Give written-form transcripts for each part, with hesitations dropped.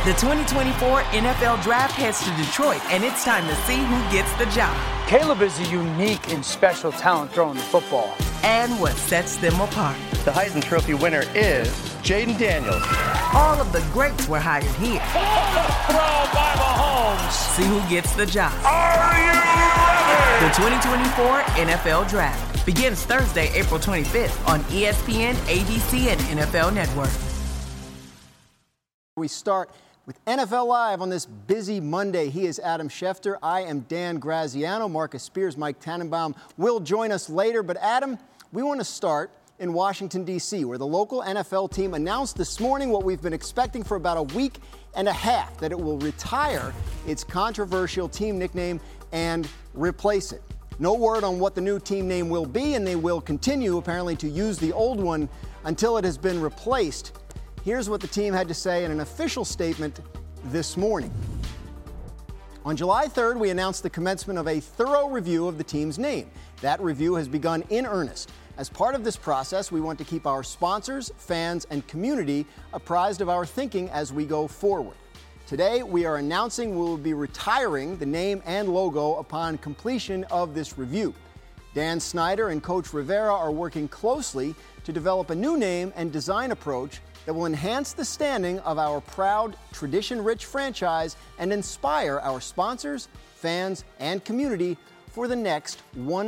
The 2024 NFL Draft heads to Detroit, and it's time to see who gets the job. Caleb is a unique and special talent throwing the football. And what sets them apart. The Heisman Trophy winner is Jaden Daniels. All of the greats were hired here. Throw by Mahomes. See who gets the job. Are you ready? The 2024 NFL Draft begins Thursday, April 25th on ESPN, ABC, and NFL Network. We start with NFL Live on this busy Monday. He is Adam Schefter. I am Dan Graziano. Marcus Spears, Mike Tannenbaum will join us later. But Adam, we want to start in Washington, D.C., where the local NFL team announced this morning what we've been expecting for about a week and a half, that it will retire its controversial team nickname and replace it. No word on what the new team name will be, and they will continue, apparently, to use the old one until it has been replaced. Here's what the team had to say in an official statement this morning. On July 3rd, we announced the commencement of a thorough review of the team's name. That review has begun in earnest. As part of this process, we want to keep our sponsors, fans, and community apprised of our thinking as we go forward. Today, we are announcing we will be retiring the name and logo upon completion of this review. Dan Snyder and Coach Rivera are working closely to develop a new name and design approach that will enhance the standing of our proud, tradition-rich franchise and inspire our sponsors, fans, and community for the next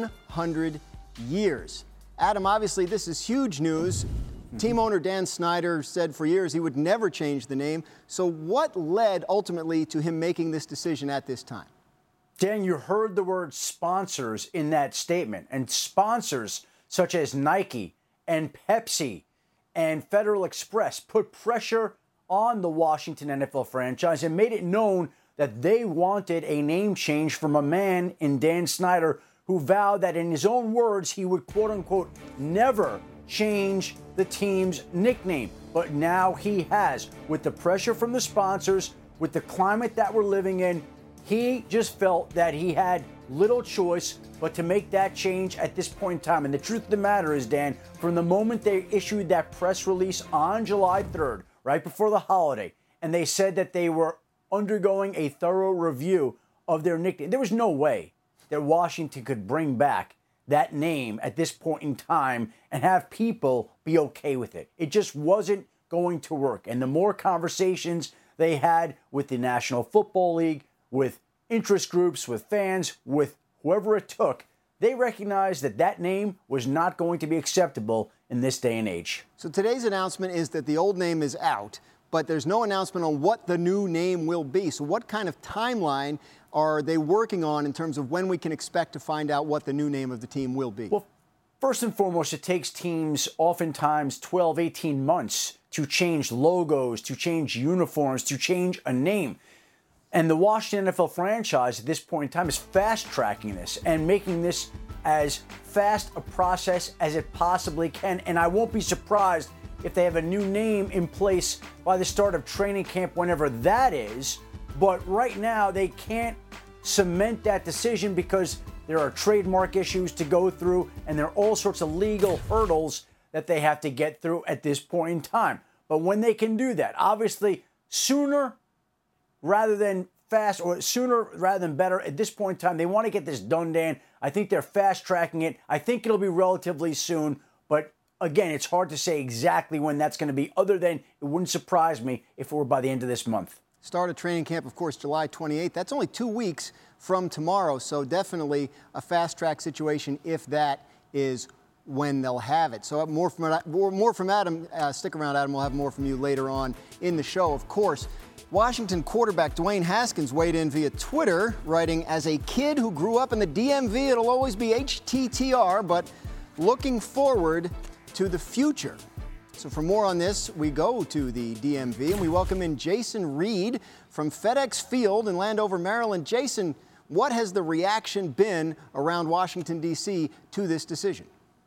100 years. Adam, obviously, this is huge news. Team owner Dan Snyder said for years he would never change the name. So what led ultimately to him making this decision at this time? Dan, you heard the word sponsors in that statement, and sponsors such as Nike and Pepsi and Federal Express put pressure on the Washington NFL franchise and made it known that they wanted a name change from a man in Dan Snyder who vowed that in his own words he would quote-unquote never change the team's nickname. But now he has. With the pressure from the sponsors, with the climate that we're living in, he just felt that he had little choice but to make that change at this point in time. And the truth of the matter is, Dan, from the moment they issued that press release on July 3rd, right before the holiday, and they said that they were undergoing a thorough review of their nickname, there was no way that Washington could bring back that name at this point in time and have people be okay with it. It just wasn't going to work. And the more conversations they had with the National Football League, with interest groups, with fans, with whoever it took, they recognized that that name was not going to be acceptable in this day and age. So today's announcement is that the old name is out, but there's no announcement on what the new name will be. So what kind of timeline are they working on in terms of when we can expect to find out what the new name of the team will be? Well, first and foremost, it takes teams oftentimes 12, 18 months to change logos, to change uniforms, to change a name. And the Washington NFL franchise at this point in time is fast-tracking this and making this as fast a process as it possibly can. And I won't be surprised if they have a new name in place by the start of training camp, whenever that is. But right now, they can't cement that decision because there are trademark issues to go through and there are all sorts of legal hurdles that they have to get through at this point in time. But when they can do that, obviously, sooner rather than fast, or sooner rather than better, at this point in time, they want to get this done, Dan. I think they're fast-tracking it. I think it'll be relatively soon, but again, it's hard to say exactly when that's going to be, other than it wouldn't surprise me if it were by the end of this month. Start of training camp, of course, July 28th. That's only 2 weeks from tomorrow, so definitely a fast-track situation if that is when they'll have it. So more from Adam. Stick around, Adam. We'll have more from you later on in the show, of course. Washington quarterback Dwayne Haskins weighed in via Twitter, writing, "As a kid who grew up in the DMV, it'll always be HTTR, but looking forward to the future." So for more on this, we go to the DMV and we welcome in Jason Reed from FedEx Field in Landover, Maryland. Jason, what has the reaction been around Washington, D.C. to this decision?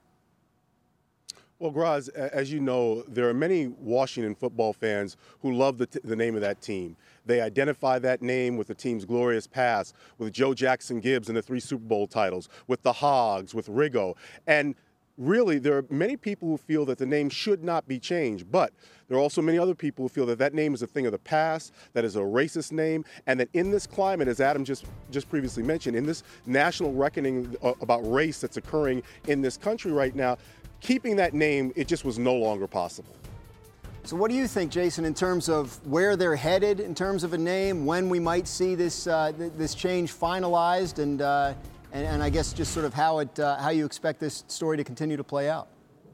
Well, Graz, as you know, there are many Washington football fans who love the name of that team. They identify that name with the team's glorious past, with Joe Jackson Gibbs and the 3 Super Bowl titles, with the Hogs, with Riggo. And really, there are many people who feel that the name should not be changed, but there are also many other people who feel that that name is a thing of the past, that is a racist name, and that in this climate, as Adam just previously mentioned, in this national reckoning about race that's occurring in this country right now, keeping that name, it just was no longer possible. So what do you think, Jason, in terms of where they're headed, in terms of a name, when we might see this this change finalized, and I guess just sort of how you expect this story to continue to play out?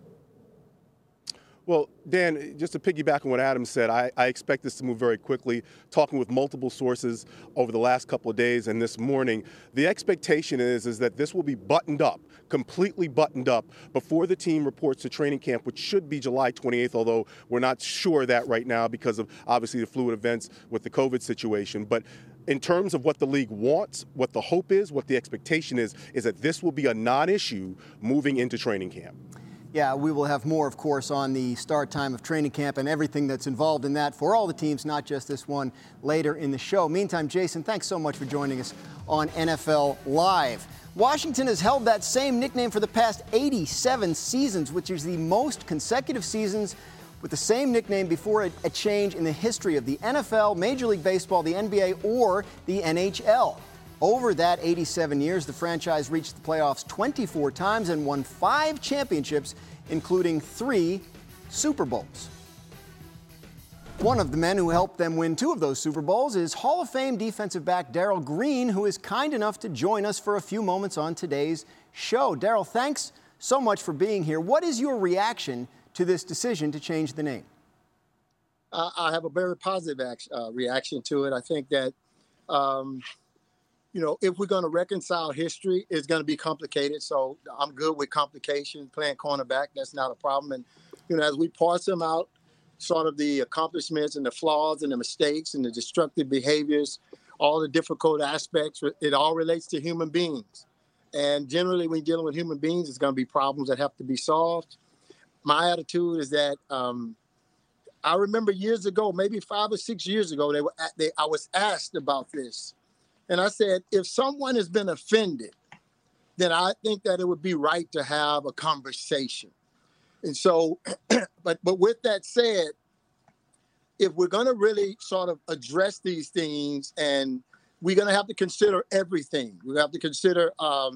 Well, Dan, just to piggyback on what Adam said, I expect this to move very quickly. Talking with multiple sources over the last couple of days and this morning, the expectation is that this will be buttoned up, completely buttoned up, before the team reports to training camp, which should be July 28th, although we're not sure of that right now because of obviously the fluid events with the COVID situation. But in terms of what the league wants, what the hope is, what the expectation is that this will be a non-issue moving into training camp. Yeah, we will have more, of course, on the start time of training camp and everything that's involved in that for all the teams, not just this one, later in the show. Meantime, Jason, thanks so much for joining us on NFL Live. Washington has held that same nickname for the past 87 seasons, which is the most consecutive seasons with the same nickname before a change in the history of the NFL, Major League Baseball, the NBA, or the NHL. Over that 87 years, the franchise reached the playoffs 24 times and won 5 championships, including 3 Super Bowls. One of the men who helped them win 2 of those Super Bowls is Hall of Fame defensive back Darrell Green, who is kind enough to join us for a few moments on today's show. Darrell, thanks so much for being here. What is your reaction to this decision to change the name? I have a very positive reaction to it. I think that if we're going to reconcile history, it's going to be complicated. So I'm good with complications. Playing cornerback, that's not a problem. And, as we parse them out, sort of the accomplishments and the flaws and the mistakes and the destructive behaviors, all the difficult aspects, it all relates to human beings. And generally, when you're dealing with human beings, it's going to be problems that have to be solved. My attitude is that I remember years ago, maybe 5 or 6 years ago, I was asked about this. And I said, if someone has been offended, then I think that it would be right to have a conversation. And so, but with that said, if we're going to really sort of address these things, and we're going to have to consider everything. We have to consider,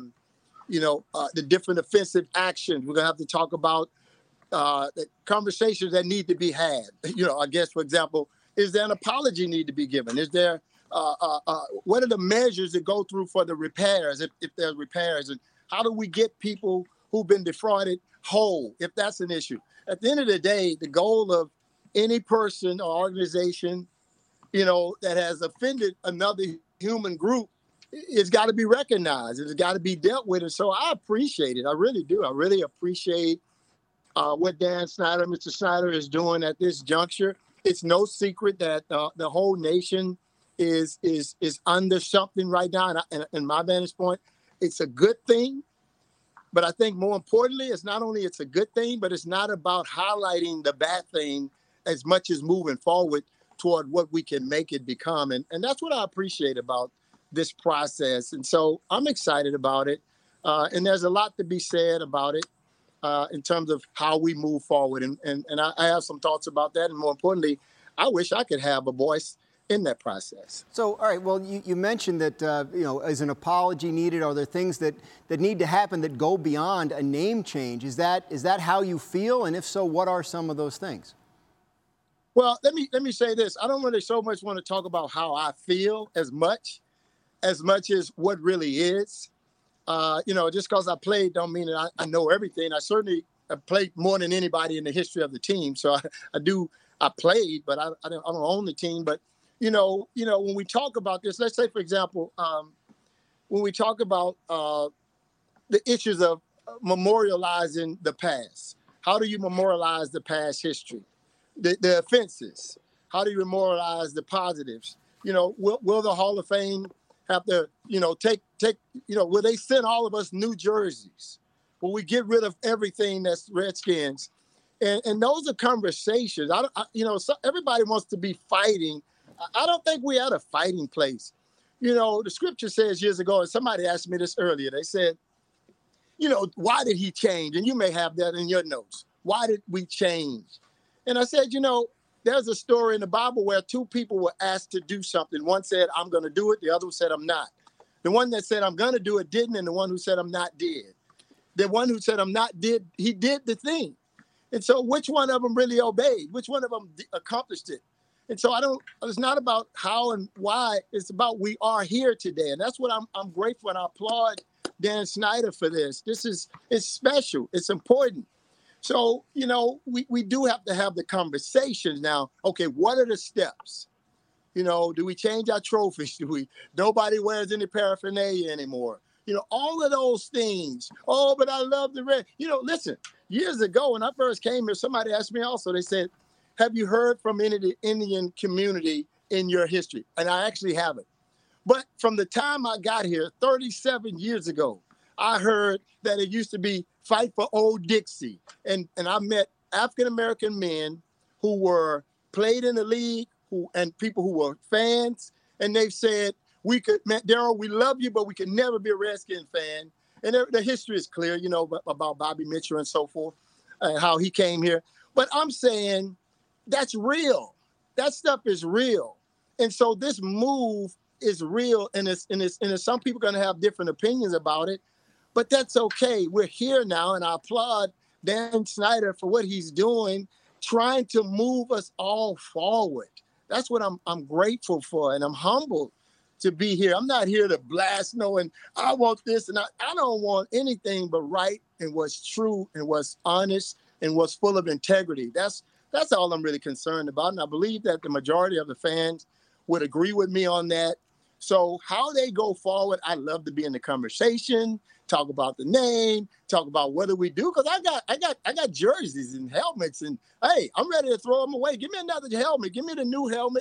the different offensive actions. We're going to have to talk about the conversations that need to be had. I guess, for example, is there an apology need to be given? Is there what are the measures that go through for the repairs, if there's repairs? And how do we get people who've been defrauded whole, if that's an issue? At the end of the day, the goal of any person or organization, that has offended another human group, it's got to be recognized. It's got to be dealt with. And so I appreciate it. I really do. I really appreciate what Mr. Snyder is doing at this juncture. It's no secret that the whole nation is under something right now. And in my vantage point, it's a good thing. But I think more importantly, it's not only it's a good thing, but it's not about highlighting the bad thing as much as moving forward toward what we can make it become. And that's what I appreciate about this process. And so I'm excited about it. And there's a lot to be said about it in terms of how we move forward. And I have some thoughts about that. And more importantly, I wish I could have a voice in that process. So, all right, well, you mentioned that, is an apology needed? Are there things that need to happen that go beyond a name change? Is that how you feel? And if so, what are some of those things? Well, let me say this. I don't really so much want to talk about how I feel as much as what really is. Just because I played don't mean that I know everything. I certainly have played more than anybody in the history of the team. So I played, but I don't own the team. But when we talk about this, let's say, for example, when we talk about the issues of memorializing the past, how do you memorialize the past history? The offenses, how do you memorialize the positives? Will the Hall of Fame have to, will they send all of us new jerseys? Will we get rid of everything that's Redskins? And those are conversations. Everybody wants to be fighting. I don't think we're at a fighting place. The scripture says years ago, and somebody asked me this earlier, they said, why did he change? And you may have that in your notes. Why did we change? And I said, there's a story in the Bible where two people were asked to do something. One said, I'm going to do it. The other said, I'm not. The one that said, I'm going to do it didn't. And the one who said, I'm not did. The one who said, I'm not did, he did the thing. And so which one of them really obeyed? Which one of them accomplished it? And so it's not about how and why. It's about we are here today. And that's what I'm grateful, and I applaud Dan Snyder for this. It's special. It's important. So, we do have to have the conversations now. Okay, what are the steps? Do we change our trophies? Nobody wears any paraphernalia anymore? All of those things. Oh, but I love the red. Listen, years ago when I first came here, somebody asked me also, they said, have you heard from any of the Indian community in your history? And I actually haven't. But from the time I got here 37 years ago, I heard that it used to be fight for old Dixie. And I met African-American men who were played in the league and people who were fans. And they've said, Daryl, we love you, but we could never be a Redskin fan. And the history is clear, about Bobby Mitchell and so forth, and how he came here. But I'm saying that's real. That stuff is real. And so this move is real. And some people are going to have different opinions about it, but that's okay. We're here now. And I applaud Dan Snyder for what he's doing, trying to move us all forward. That's what I'm grateful for. And I'm humbled to be here. I'm not here to blast knowing I want this. And I don't want anything but right and what's true and what's honest and what's full of integrity. That's all I'm really concerned about. And I believe that the majority of the fans would agree with me on that. So how they go forward, I'd love to be in the conversation, talk about the name, talk about what do we do. Because I got jerseys and helmets, and hey, I'm ready to throw them away. Give me another helmet. Give me the new helmet.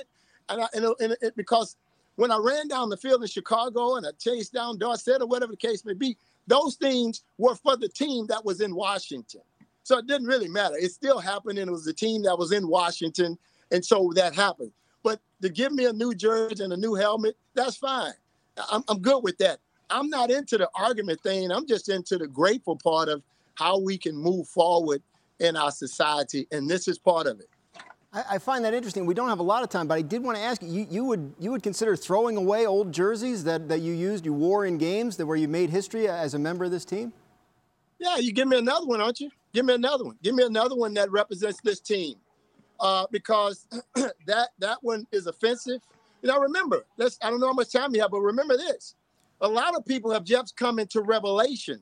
Because when I ran down the field in Chicago and I chased down Dorsett or whatever the case may be, those things were for the team that was in Washington. So it didn't really matter. It still happened, and it was the team that was in Washington, and so that happened. But to give me a new jersey and a new helmet, that's fine. I'm good with that. I'm not into the argument thing. I'm just into the grateful part of how we can move forward in our society, and this is part of it. I find that interesting. We don't have a lot of time, but I did want to ask you, you would consider throwing away old jerseys that you wore in games where you made history as a member of this team? Yeah, you give me another one, aren't you? Give me another one. Give me another one that represents this team, because that one is offensive. Remember, I don't know how much time you have, but remember this. A lot of people have just come into revelation.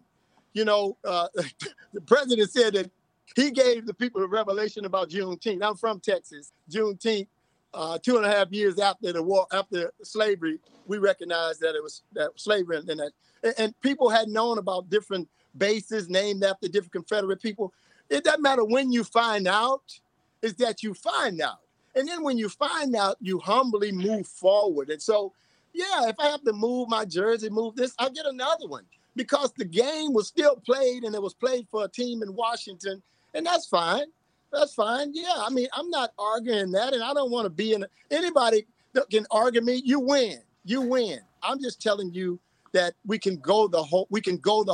The president said that he gave the people a revelation about Juneteenth. I'm from Texas. Juneteenth, 2.5 years after the war, after slavery, we recognized that it was that slavery and people had known about different bases named after different Confederate people. It doesn't matter when you find out, it's that you find out. And then when you find out, you humbly move forward. And so, yeah, if I have to move my jersey, move this, I'll get another one, because the game was still played, and it was played for a team in Washington. And that's fine. That's fine. Yeah, I mean, I'm not arguing that, and I don't want to be in anybody that can argue me. You win. You win. I'm just telling you that we can go the whole way. We can go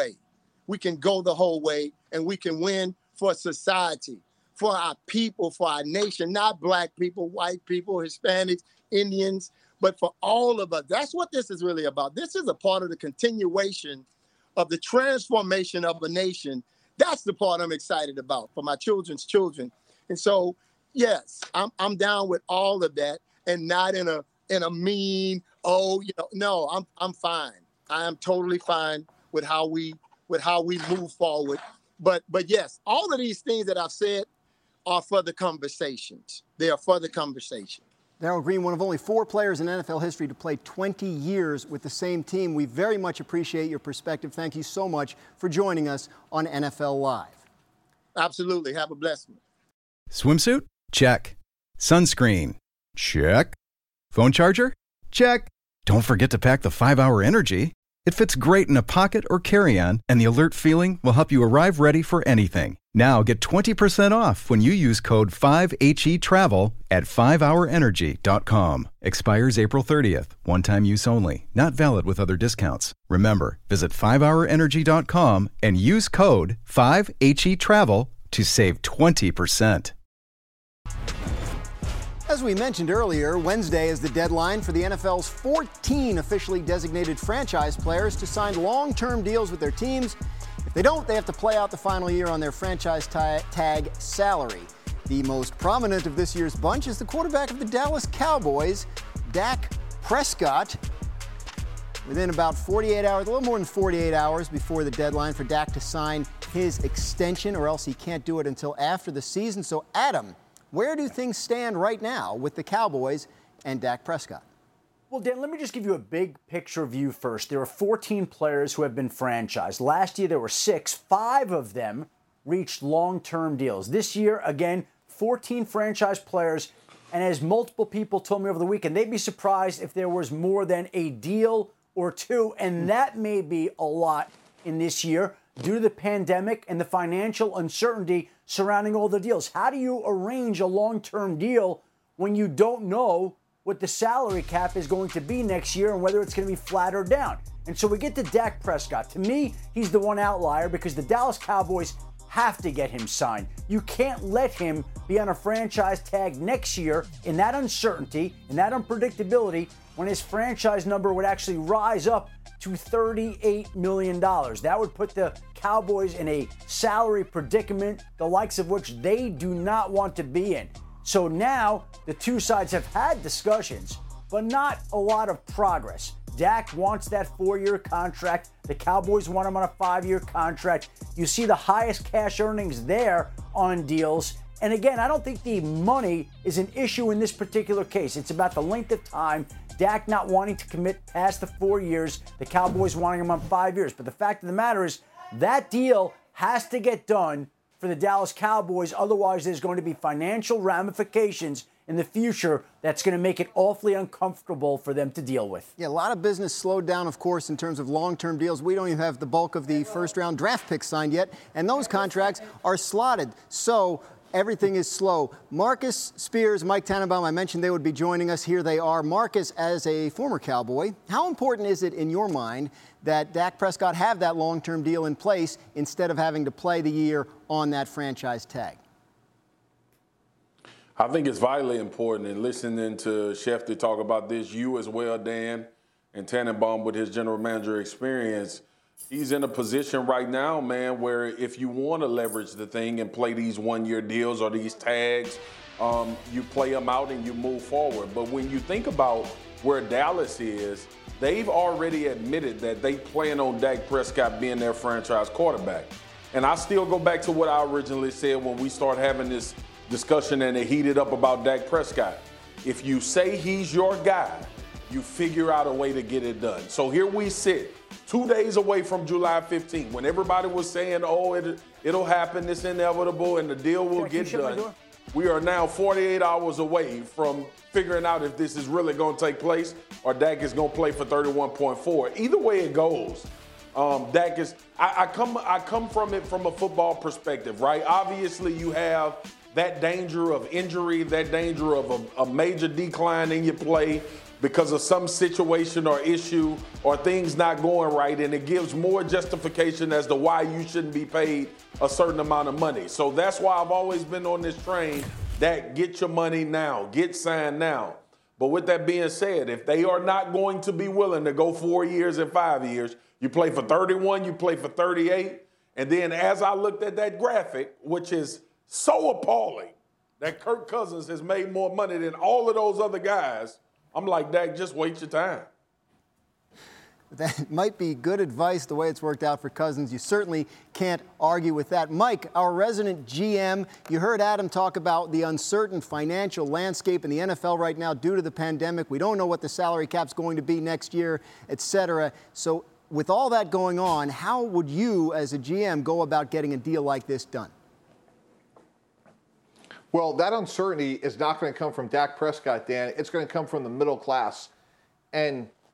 the whole way, and we can win for society, for our people, for our nation, not black people, white people, Hispanics, Indians, but for all of us. That's what this is really about. This is a part of the continuation of the transformation of a nation. That's the part I'm excited about for my children's children. And so, yes, I'm down with all of that, and not in a mean, no, I'm fine. I am totally fine with how we move forward. But yes, all of these things that I've said are for the conversations. They are for the conversation. Darrell Green, one of only 4 players in NFL history to play 20 years with the same team. We very much appreciate your perspective. Thank you so much for joining us on NFL Live. Absolutely. Have a blessed one. Swimsuit? Check. Sunscreen? Check. Phone charger? Check. Don't forget to pack the 5-Hour Energy. It fits great in a pocket or carry-on, and the alert feeling will help you arrive ready for anything. Now get 20% off when you use code 5HETRAVEL at 5hourenergy.com. Expires April 30th. One-time use only. Not valid with other discounts. Remember, visit 5hourenergy.com and use code 5HETRAVEL to save 20%. As we mentioned earlier, Wednesday is the deadline for the NFL's 14 officially designated franchise players to sign long-term deals with their teams. If they don't, they have to play out the final year on their franchise tag salary. The most prominent of this year's bunch is the quarterback of the Dallas Cowboys, Dak Prescott. Within about 48 hours, a little more than 48 hours before the deadline for Dak to sign his extension, or else he can't do it until after the season. So, Adam, where do things stand right now with the Cowboys and Dak Prescott? Well, Dan, let me just give you a big picture view first. There are 14 players who have been franchised. Last year, there were 6. 5 of them reached long-term deals. This year, again, 14 franchise players. And as multiple people told me over the weekend, they'd be surprised if there was more than a deal or 2. And that may be a lot in this year due to the pandemic and the financial uncertainty surrounding all the deals. How do you arrange a long-term deal when you don't know what the salary cap is going to be next year and whether it's going to be flat or down? And so we get to Dak Prescott. To me, he's the one outlier because the Dallas Cowboys have to get him signed. You can't let him be on a franchise tag next year in that uncertainty, in that unpredictability, when his franchise number would actually rise up to $38 million. That would put the Cowboys in a salary predicament, the likes of which they do not want to be in. So now the two sides have had discussions, but not a lot of progress. Dak wants that 4-year contract. The Cowboys want him on a 5-year contract. You see the highest cash earnings there on deals. And again, I don't think the money is an issue in this particular case. It's about the length of time. Dak not wanting to commit past the 4 years, the Cowboys wanting him on 5 years. But the fact of the matter is that deal has to get done for the Dallas Cowboys. Otherwise, there's going to be financial ramifications in the future that's going to make it awfully uncomfortable for them to deal with. Yeah, a lot of business slowed down, of course, in terms of long-term deals. We don't even have the bulk of the first-round draft picks signed yet, and those contracts are slotted. So everything is slow. Marcus Spears, Mike Tannenbaum, I mentioned they would be joining us. Here they are. Marcus, as a former Cowboy, how important is it in your mind that Dak Prescott have that long-term deal in place instead of having to play the year on that franchise tag? I think it's vitally important, and listening to Schefter talk about this, you as well, Dan, and Tannenbaum with his general manager experience, he's in a position right now, man, where if you want to leverage the thing and play these one-year deals or these tags, you play them out and you move forward. But when you think about where Dallas is, they've already admitted that they plan on Dak Prescott being their franchise quarterback. And I still go back to what I originally said when we start having this discussion and it heated up about Dak Prescott. If you say he's your guy, you figure out a way to get it done. So here we sit, 2 days away from July 15th, when everybody was saying, oh, it'll happen, it's inevitable, and the deal will get done. We are now 48 hours away from figuring out if this is really going to take place or Dak is going to play for 31.4. Either way it goes, Dak is, I come from it from a football perspective, right? Obviously you have that danger of injury, that danger of a major decline in your play because of some situation or issue or things not going right, and it gives more justification as to why you shouldn't be paid a certain amount of money. So that's why I've always been on this train that get your money now, get signed now. But with that being said, if they are not going to be willing to go 4 years and 5 years, you play for 31, you play for 38, and then as I looked at that graphic, which is so appalling that Kirk Cousins has made more money than all of those other guys, I'm like, Dak, just wait your time. That might be good advice the way it's worked out for Cousins. You certainly can't argue with that. Mike, our resident GM, you heard Adam talk about the uncertain financial landscape in the NFL right now due to the pandemic. We don't know what the salary cap's going to be next year, et cetera. So with all that going on, how would you as a GM go about getting a deal like this done? Well, that uncertainty is not going to come from Dak Prescott, Dan. It's going to come from the middle class. And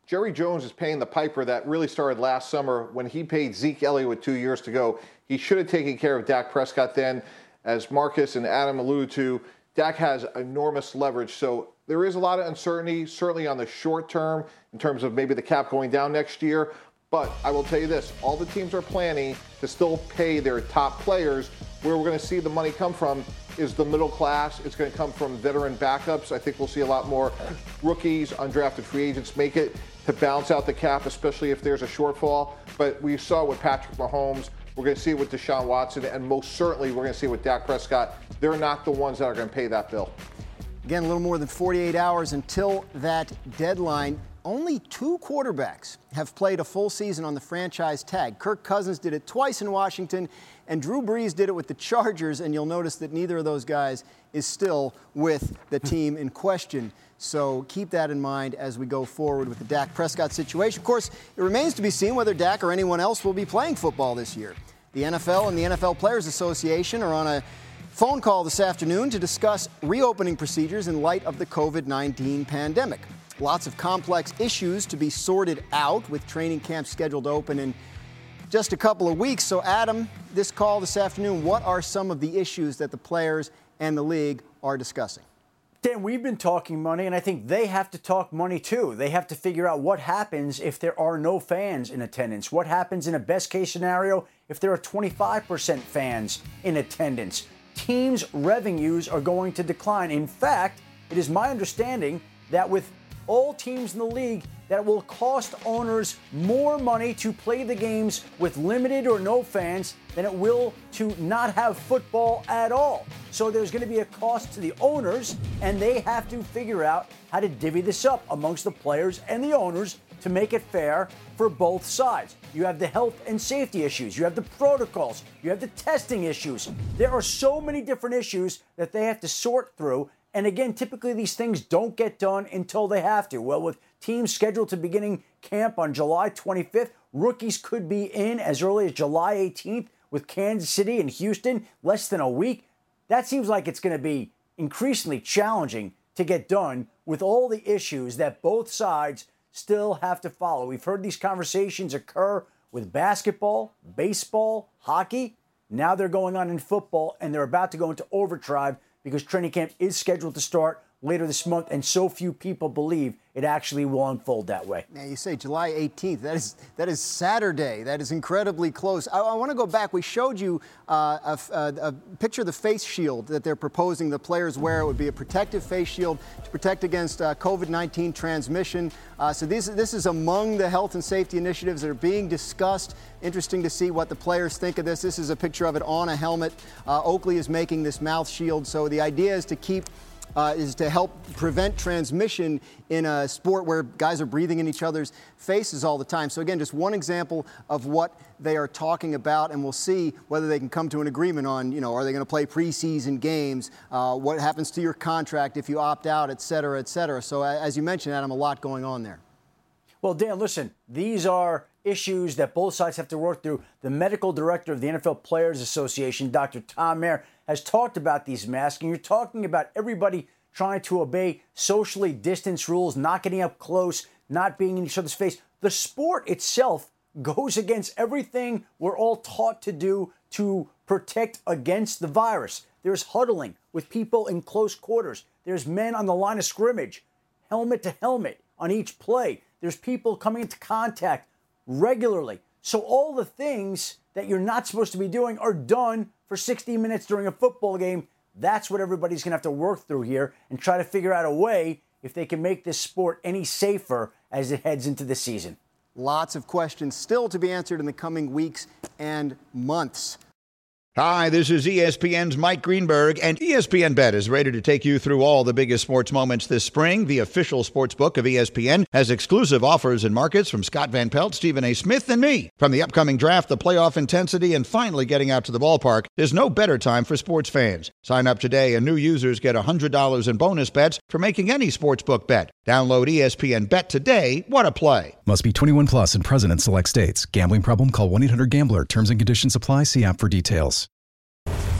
Jerry Jones is paying the piper that really started last summer when he paid Zeke Elliott with 2 years to go. He should have taken care of Dak Prescott then. As Marcus and Adam alluded to, Dak has enormous leverage. So there is a lot of uncertainty, certainly on the short term, in terms of maybe the cap going down next year. But I will tell you this, all the teams are planning to still pay their top players. Where we're going to see the money come from is the middle class. It's going to come from veteran backups. I think we'll see a lot more rookies, undrafted free agents make it to balance out the cap, especially if there's a shortfall. But we saw with Patrick Mahomes. We're going to see it with Deshaun Watson, and most certainly we're going to see it with Dak Prescott. They're not the ones that are going to pay that bill. Again, a little more than 48 hours until that deadline. Only 2 quarterbacks have played a full season on the franchise tag. Kirk Cousins did it twice in Washington, and Drew Brees did it with the Chargers, and you'll notice that neither of those guys is still with the team in question. So keep that in mind as we go forward with the Dak Prescott situation. Of course, it remains to be seen whether Dak or anyone else will be playing football this year. The NFL and the NFL Players Association are on a phone call this afternoon to discuss reopening procedures in light of the COVID-19 pandemic. Lots of complex issues to be sorted out with training camps scheduled to open in just a couple of weeks. So, Adam, this call this afternoon, what are some of the issues that the players and the league are discussing? Dan, we've been talking money, and I think they have to talk money too. They have to figure out what happens if there are no fans in attendance. What happens in a best-case scenario if there are 25% fans in attendance? Teams' revenues are going to decline. In fact, it is my understanding that with all teams in the league, that it will cost owners more money to play the games with limited or no fans than it will to not have football at all. So there's going to be a cost to the owners, and they have to figure out how to divvy this up amongst the players and the owners to make it fair for both sides. You have the health and safety issues. You have the protocols. You have the testing issues. There are so many different issues that they have to sort through. And again, typically these things don't get done until they have to. Well, with teams scheduled to beginning camp on July 25th, rookies could be in as early as July 18th with Kansas City and Houston, less than a week. That seems like it's going to be increasingly challenging to get done with all the issues that both sides still have to follow. We've heard these conversations occur with basketball, baseball, hockey. Now they're going on in football, and they're about to go into overdrive because training camp is scheduled to start later this month, and so few people believe it actually will unfold that way. Now, you say July 18th. That is Saturday. That is incredibly close. I want to go back. We showed you a picture of the face shield that they're proposing the players wear. It would be a protective face shield to protect against COVID-19 transmission. So this is among the health and safety initiatives that are being discussed. Interesting to see what the players think of this. This is a picture of it on a helmet. Oakley is making this mouth shield. So the idea is to help prevent transmission in a sport where guys are breathing in each other's faces all the time. So again, just one example of what they are talking about, and we'll see whether they can come to an agreement on, are they going to play preseason games, what happens to your contract if you opt out, et cetera, et cetera. So as you mentioned, Adam, a lot going on there. Well, Dan, listen, these are issues that both sides have to work through. The medical director of the NFL Players Association, Dr. Tom Mayer, has talked about these masks, and you're talking about everybody trying to obey socially distanced rules, not getting up close, not being in each other's face. The sport itself goes against everything we're all taught to do to protect against the virus. There's huddling with people in close quarters. There's men on the line of scrimmage, helmet to helmet on each play. There's people coming into contact regularly. So all the things that you're not supposed to be doing are done for 60 minutes during a football game. That's what everybody's going to have to work through here and try to figure out a way if they can make this sport any safer as it heads into the season. Lots of questions still to be answered in the coming weeks and months. Hi, this is ESPN's Mike Greenberg, and ESPN Bet is ready to take you through all the biggest sports moments this spring. The official sports book of ESPN has exclusive offers and markets from Scott Van Pelt, Stephen A. Smith, and me. From the upcoming draft, the playoff intensity, and finally getting out to the ballpark, there's no better time for sports fans. Sign up today, and new users get $100 in bonus bets for making any sportsbook bet. Download ESPN Bet today. What a play. Must be 21 plus and present in select states. Gambling problem? Call 1-800-GAMBLER. Terms and conditions apply. See app for details.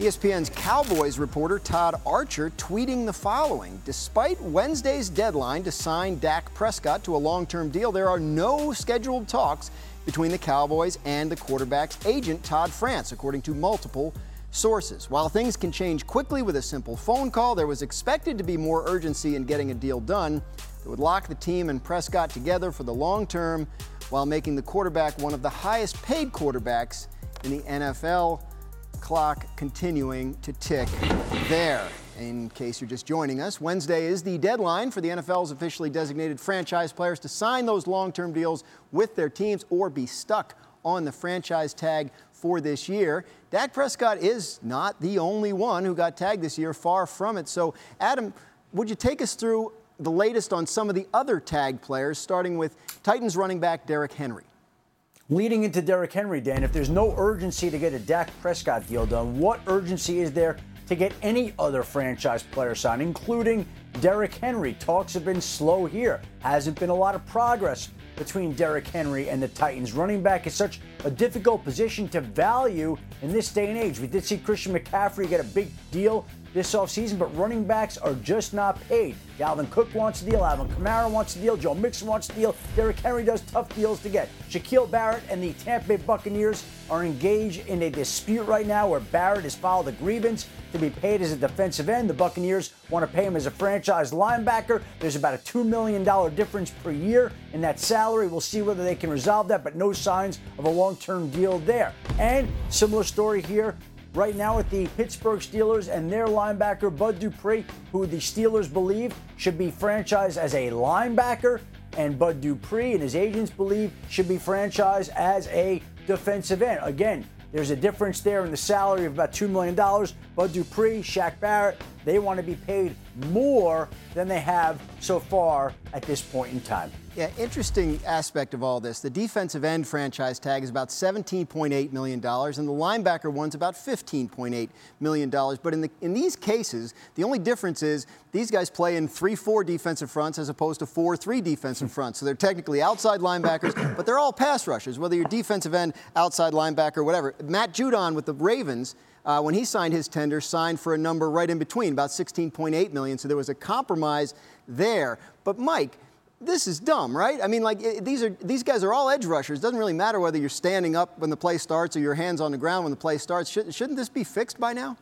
ESPN's Cowboys reporter Todd Archer tweeting the following. Despite Wednesday's deadline to sign Dak Prescott to a long-term deal, there are no scheduled talks between the Cowboys and the quarterback's agent, Todd France, according to multiple sources. While things can change quickly with a simple phone call, there was expected to be more urgency in getting a deal done that would lock the team and Prescott together for the long term while making the quarterback one of the highest paid quarterbacks in the NFL. Clock continuing to tick there. In case you're just joining us, Wednesday is the deadline for the NFL's officially designated franchise players to sign those long-term deals with their teams or be stuck on the franchise tag for this year. Dak Prescott is not the only one who got tagged this year, far from it. So, Adam, would you take us through the latest on some of the other tagged players, starting with Titans running back Derrick Henry? Leading into Derrick Henry, Dan, if there's no urgency to get a Dak Prescott deal done, what urgency is there to get any other franchise player signed, including Derrick Henry? Talks have been slow here. Hasn't been a lot of progress between Derrick Henry and the Titans. Running back is such a difficult position to value in this day and age. We did see Christian McCaffrey get a big deal this offseason, but running backs are just not paid. Dalvin Cook wants a deal, Alvin Kamara wants a deal, Joe Mixon wants a deal, Derrick Henry does tough deals to get. Shaquille Barrett and the Tampa Bay Buccaneers are engaged in a dispute right now where Barrett has filed a grievance to be paid as a defensive end. The Buccaneers want to pay him as a franchise linebacker. There's about a $2 million difference per year in that salary. We'll see whether they can resolve that, but no signs of a long-term deal there. And similar story here right now with the Pittsburgh Steelers and their linebacker, Bud Dupree, who the Steelers believe should be franchised as a linebacker, and Bud Dupree and his agents believe should be franchised as a defensive end. Again, there's a difference there in the salary of about $2 million. Bud Dupree, Shaq Barrett, they want to be paid more than they have so far at this point in time. Yeah, interesting aspect of all this. The defensive end franchise tag is about $17.8 million, and the linebacker one's about $15.8 million. But in these cases, the only difference is these guys play in 3-4 defensive fronts as opposed to 4-3 defensive fronts. So they're technically outside linebackers, but they're all pass rushers, whether you're defensive end, outside linebacker, whatever. Matt Judon with the Ravens, when he signed his tender, signed for a number right in between, about $16.8 million. So there was a compromise there. But Mike, this is dumb, right? I mean, like, these guys are all edge rushers. It doesn't really matter whether you're standing up when the play starts or your hands on the ground when the play starts. Shouldn't this be fixed by now?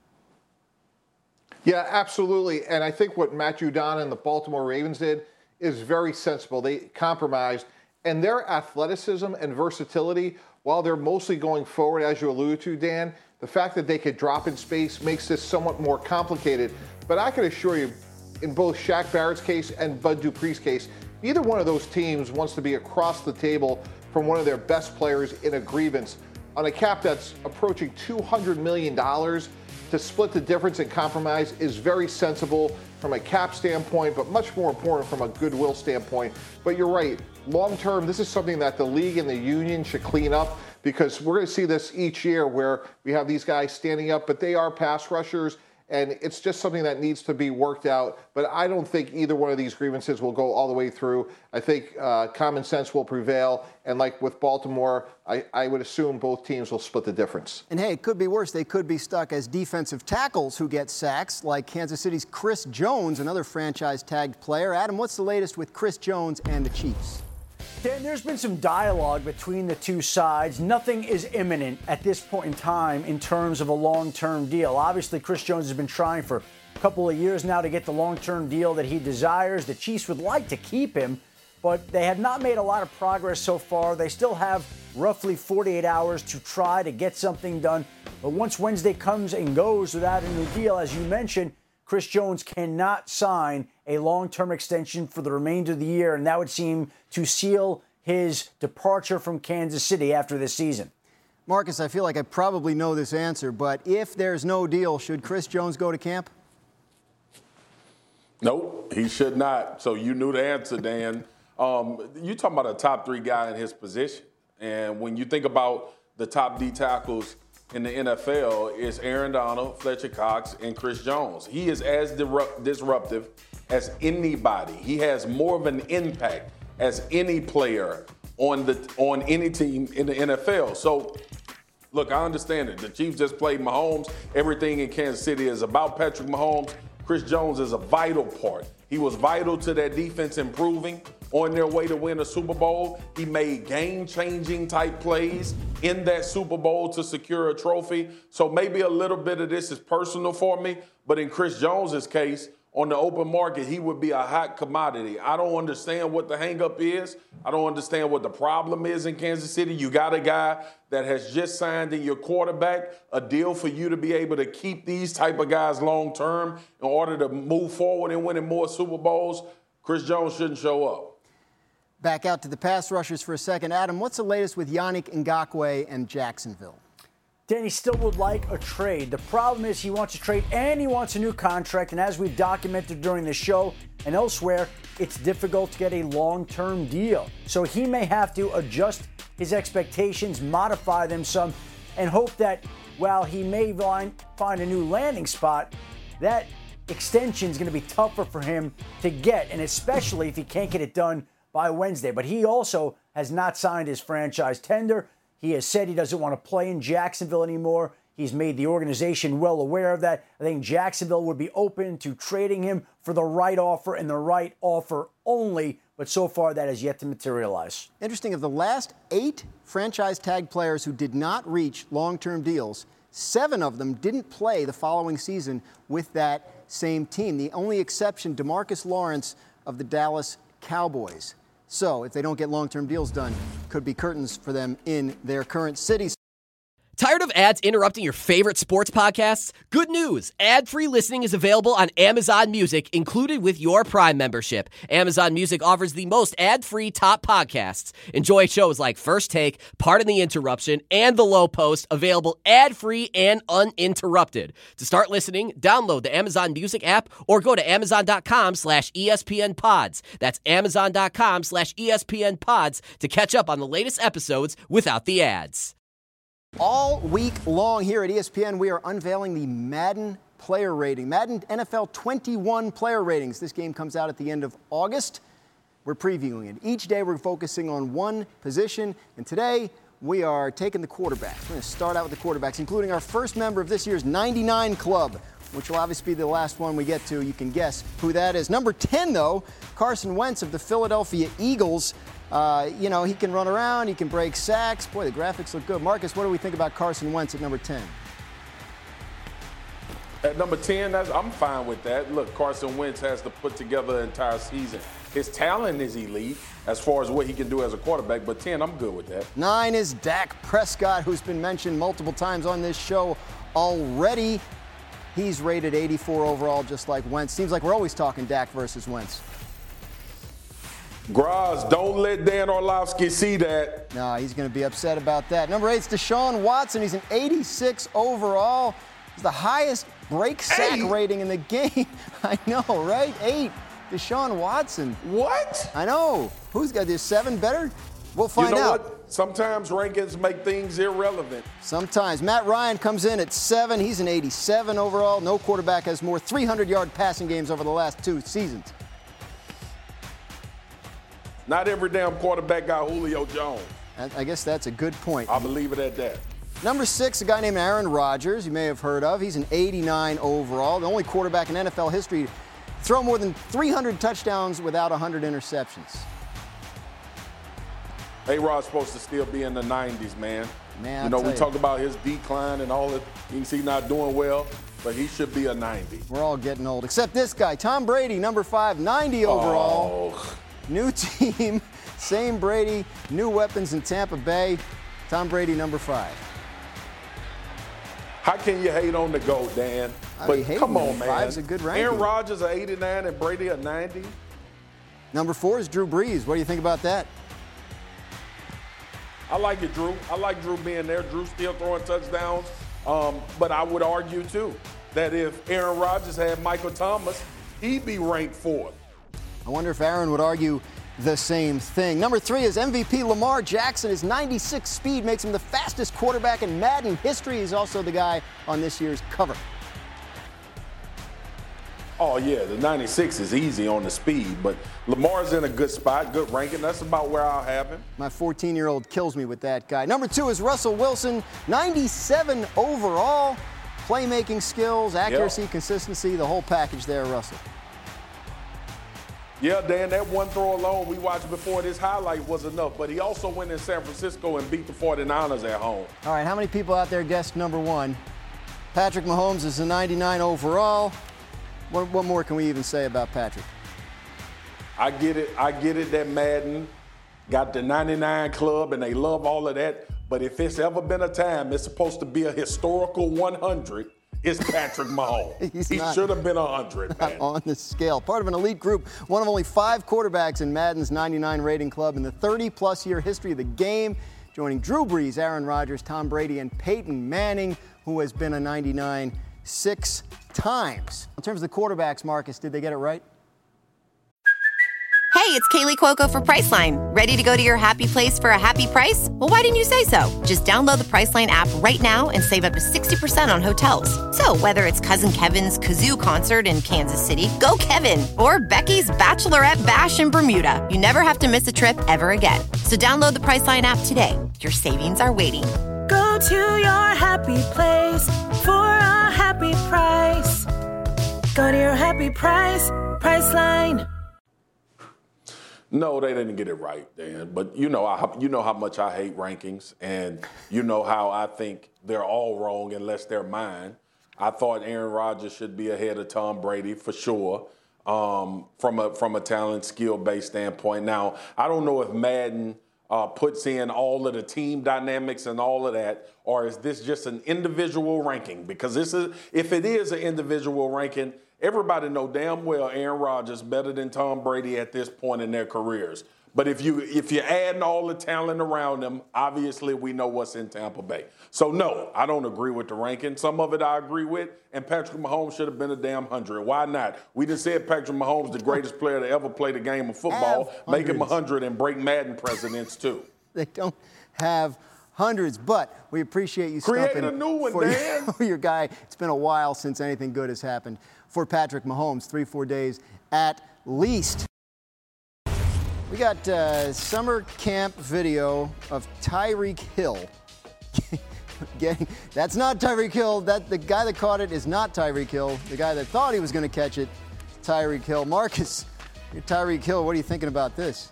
Yeah, absolutely. And I think what Matt Judon and the Baltimore Ravens did is very sensible. They compromised. And their athleticism and versatility, while they're mostly going forward, as you alluded to, Dan, the fact that they could drop in space makes this somewhat more complicated. But I can assure you, in both Shaq Barrett's case and Bud Dupree's case, neither one of those teams wants to be across the table from one of their best players in a grievance. On a cap that's approaching $200 million, to split the difference and compromise is very sensible from a cap standpoint, but much more important from a goodwill standpoint. But you're right, long term, this is something that the league and the union should clean up, because we're going to see this each year where we have these guys standing up, but they are pass rushers. And it's just something that needs to be worked out. But I don't think either one of these grievances will go all the way through. I think common sense will prevail. And like with Baltimore, I would assume both teams will split the difference. And hey, it could be worse. They could be stuck as defensive tackles who get sacks, like Kansas City's Chris Jones, another franchise-tagged player. Adam, what's the latest with Chris Jones and the Chiefs? Dan, there's been some dialogue between the two sides. Nothing is imminent at this point in time in terms of a long-term deal. Obviously, Chris Jones has been trying for a couple of years now to get the long-term deal that he desires. The Chiefs would like to keep him, but they have not made a lot of progress so far. They still have roughly 48 hours to try to get something done. But once Wednesday comes and goes without a new deal, as you mentioned, Chris Jones cannot sign a long-term extension for the remainder of the year, and that would seem to seal his departure from Kansas City after this season. Marcus, I feel like I probably know this answer, but if there's no deal, should Chris Jones go to camp? Nope, he should not. So you knew the answer, Dan. You talking about a top three guy in his position. And when you think about the top D tackles in the NFL, it's Aaron Donald, Fletcher Cox, and Chris Jones. He is as disruptive as anybody. He has more of an impact as any player on any team in the NFL. So Look, I understand it. The Chiefs just played Mahomes. Everything in Kansas City is about Patrick Mahomes. Chris Jones is a vital part. He was vital to that defense improving on their way to win a Super Bowl. He made game-changing type plays in that Super Bowl to secure a trophy. So maybe a little bit of this is personal for me, but in Chris Jones's case, on the open market, he would be a hot commodity. I don't understand what the hang-up is. I don't understand what the problem is in Kansas City. You got a guy that has just signed in your quarterback, a deal for you to be able to keep these type of guys long-term in order to move forward and winning more Super Bowls. Chris Jones shouldn't show up. Back out to the pass rushers for a second. Adam, what's the latest with Yannick Ngakoue and Jacksonville? Danny still would like a trade. The problem is he wants a trade and he wants a new contract. And as we've documented during the show and elsewhere, it's difficult to get a long-term deal. So he may have to adjust his expectations, modify them some, and hope that while he may find a new landing spot, that extension is going to be tougher for him to get, and especially if he can't get it done by Wednesday. But he also has not signed his franchise tender. He has said he doesn't want to play in Jacksonville anymore. He's made the organization well aware of that. I think Jacksonville would be open to trading him for the right offer and the right offer only, but so far that has yet to materialize. Interesting, of the last 8 franchise tag players who did not reach long-term deals, 7 of them didn't play the following season with that same team. The only exception, DeMarcus Lawrence of the Dallas Cowboys. So if they don't get long-term deals done, could be curtains for them in their current cities. Tired of ads interrupting your favorite sports podcasts? Good news! Ad-free listening is available on Amazon Music, included with your Prime membership. Amazon Music offers the most ad-free top podcasts. Enjoy shows like First Take, Pardon the Interruption, and The Low Post, available ad-free and uninterrupted. To start listening, download the Amazon Music app or go to amazon.com/ESPN Pods. That's amazon.com/ESPN Pods to catch up on the latest episodes without the ads. All week long here at ESPN, we are unveiling the Madden player rating. Madden NFL 21 player ratings. This game comes out at the end of August. We're previewing it. Each day we're focusing on one position, and today we are taking the quarterbacks. We're going to start out with the quarterbacks, including our first member of this year's 99 Club, which will obviously be the last one we get to. You can guess who that is. Number 10, though, Carson Wentz of the Philadelphia Eagles. He can run around, he can break sacks. Boy, the graphics look good. Marcus, what do we think about Carson Wentz at number 10? At number 10, I'm fine with that. Look, Carson Wentz has to put together an entire season. His talent is elite as far as what he can do as a quarterback, but 10, I'm good with that. 9 is Dak Prescott, who's been mentioned multiple times on this show already. He's rated 84 overall, just like Wentz. Seems like we're always talking Dak versus Wentz. Graz, don't let Dan Orlovsky see that. No, he's going to be upset about that. Number 8 is Deshaun Watson. He's an 86 overall. He's the highest break sack rating in the game. I know, right? 8. Deshaun Watson. What? I know. Who's got this? 7 better? We'll find out. What? Sometimes rankings make things irrelevant. Sometimes. Matt Ryan comes in at 7. He's an 87 overall. No quarterback has more 300-yard passing games over the last 2 seasons. Not every damn quarterback got Julio Jones. I guess that's a good point. I'll believe it at that. Number 6, a guy named Aaron Rodgers, you may have heard of. He's an 89 overall. The only quarterback in NFL history to throw more than 300 touchdowns without 100 interceptions. A-Rod's supposed to still be in the 90s, man. We talk about his decline and all that. You can see not doing well, but he should be a 90. We're all getting old, except this guy, Tom Brady, number 5, 90 overall. Oh. New team, same Brady, new weapons in Tampa Bay. Tom Brady, number 5. How can you hate on the GOAT, Dan? Come on, man. 5's a good ranking. Aaron Rodgers at 89 and Brady at 90. Number 4 is Drew Brees. What do you think about that? I like it, Drew. I like Drew being there. Drew still throwing touchdowns. But I would argue, too, that if Aaron Rodgers had Michael Thomas, he'd be ranked 4th. I wonder if Aaron would argue the same thing. Number 3 is MVP Lamar Jackson. His 96 speed makes him the fastest quarterback in Madden history. He's also the guy on this year's cover. Oh, yeah, the 96 is easy on the speed, but Lamar's in a good spot, good ranking. That's about where I'll have him. My 14-year-old kills me with that guy. Number 2 is Russell Wilson, 97 overall. Playmaking skills, accuracy, consistency, the whole package there, Russell. Yeah, Dan, that one throw alone we watched before this highlight was enough, but he also went in San Francisco and beat the 49ers at home. All right, how many people out there guessed number 1? Patrick Mahomes is a 99 overall. What more can we even say about Patrick? I get it that Madden got the 99 club and they love all of that, but if it's ever been a time it's supposed to be a historical 100, it's Patrick Mahomes. He should have been 100, man. On the scale. Part of an elite group, one of only 5 quarterbacks in Madden's 99 rating club in the 30-plus year history of the game, joining Drew Brees, Aaron Rodgers, Tom Brady, and Peyton Manning, who has been a 99 6 times. In terms of the quarterbacks, Marcus, did they get it right? Hey, it's Kaylee Cuoco for Priceline. Ready to go to your happy place for a happy price? Well, why didn't you say so? Just download the Priceline app right now and save up to 60% on hotels. So whether it's Cousin Kevin's Kazoo Concert in Kansas City, go Kevin, or Becky's Bachelorette Bash in Bermuda, you never have to miss a trip ever again. So download the Priceline app today. Your savings are waiting. Go to your happy place for a happy price. Go to your happy price, Priceline. No, they didn't get it right, Dan. But you know how much I hate rankings, and you know how I think they're all wrong unless they're mine. I thought Aaron Rodgers should be ahead of Tom Brady for sure, from a talent, skill-based standpoint. Now, I don't know if Madden puts in all of the team dynamics and all of that, or is this just an individual ranking? Because if it is an individual ranking, everybody know damn well Aaron Rodgers better than Tom Brady at this point in their careers. But if you're adding all the talent around them, obviously we know what's in Tampa Bay. So no, I don't agree with the ranking. Some of it I agree with, and Patrick Mahomes should have been a damn 100. Why not? We just said Patrick Mahomes the greatest player to ever play the game of football. Make him 100 and break Madden precedents too. They don't have hundreds, but we appreciate you Create a new one, Dan. For your guy. It's been a while since anything good has happened for Patrick Mahomes, 3-4 days at least. We got summer camp video of Tyreek Hill. That's not Tyreek Hill. The guy that caught it is not Tyreek Hill. The guy that thought he was going to catch it, Tyreek Hill. Marcus, you're Tyreek Hill. What are you thinking about this?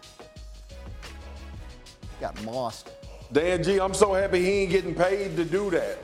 Got mossed. Dan G, I'm so happy he ain't getting paid to do that.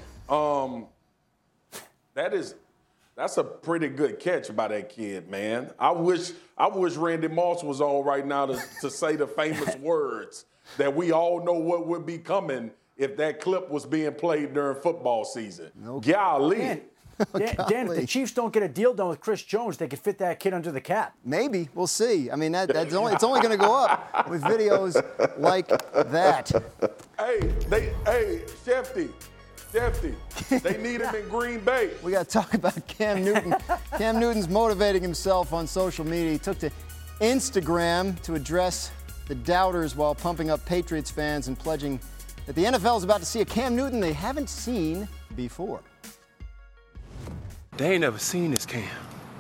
That's a pretty good catch by that kid, man. I wish Randy Moss was on right now to say the famous words that we all know what would be coming if that clip was being played during football season. Golly. Dan, if the Chiefs don't get a deal done with Chris Jones, they could fit that kid under the cap. Maybe. We'll see. I mean, it's only going to go up with videos like that. Hey, Shefty, they need him in Green Bay. We got to talk about Cam Newton. Cam Newton's motivating himself on social media. He took to Instagram to address the doubters while pumping up Patriots fans and pledging that the NFL is about to see a Cam Newton they haven't seen before. They ain't never seen this Cam.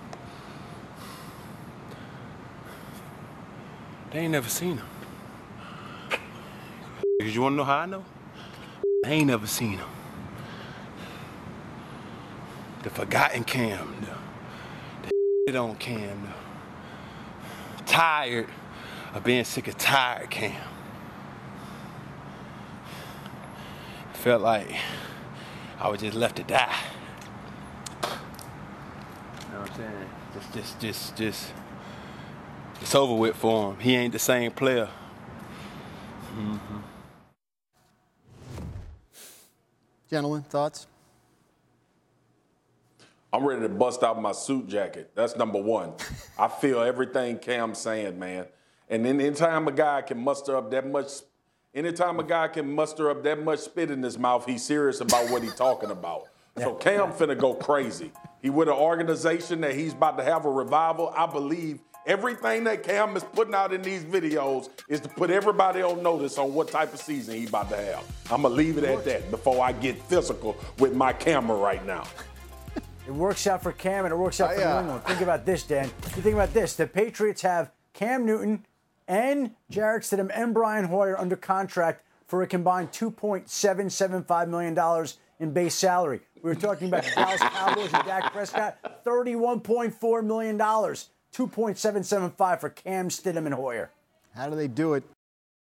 They ain't never seen him. Because you want to know how I know? I ain't never seen him. The forgotten Cam, the shit on Cam, tired of being sick of tired Cam. Felt like I was just left to die. You know what I'm saying? Just it's over with for him. He ain't the same player. Mm-hmm. Gentlemen, thoughts? I'm ready to bust out my suit jacket. That's number one. I feel everything Cam's saying, man. And anytime a guy can muster up that much spit in his mouth, he's serious about what he's talking about. So Cam finna go crazy. He with an organization that he's about to have a revival. I believe everything that Cam is putting out in these videos is to put everybody on notice on what type of season he's about to have. I'm going to leave it at that before I get physical with my camera right now. It works out for Cam and it works out for New England. Think about this, Dan. You think about this. The Patriots have Cam Newton and Jarrett Stidham and Brian Hoyer under contract for a combined $2.775 million in base salary. We were talking about the Dallas Cowboys and Dak Prescott, $31.4 million, $2.775 for Cam, Stidham, and Hoyer. How do they do it?